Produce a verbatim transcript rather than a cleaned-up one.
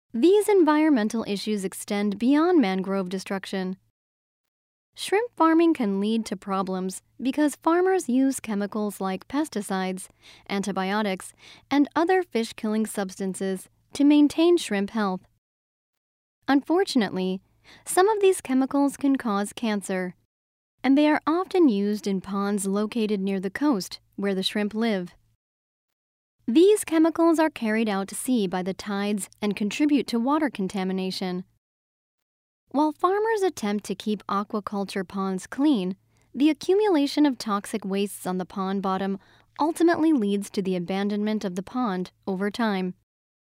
These environmental issues extend beyond mangrove destruction. Shrimp farming can lead to problems because farmers use chemicals like pesticides, antibiotics, and other fish-killing substances to maintain shrimp health. Unfortunately, some of these chemicals can cause cancer, and they are often used in ponds located near the coast where the shrimp live. These chemicals are carried out to sea by the tides and contribute to water contamination. While farmers attempt to keep aquaculture ponds clean, the accumulation of toxic wastes on the pond bottom ultimately leads to the abandonment of the pond over time.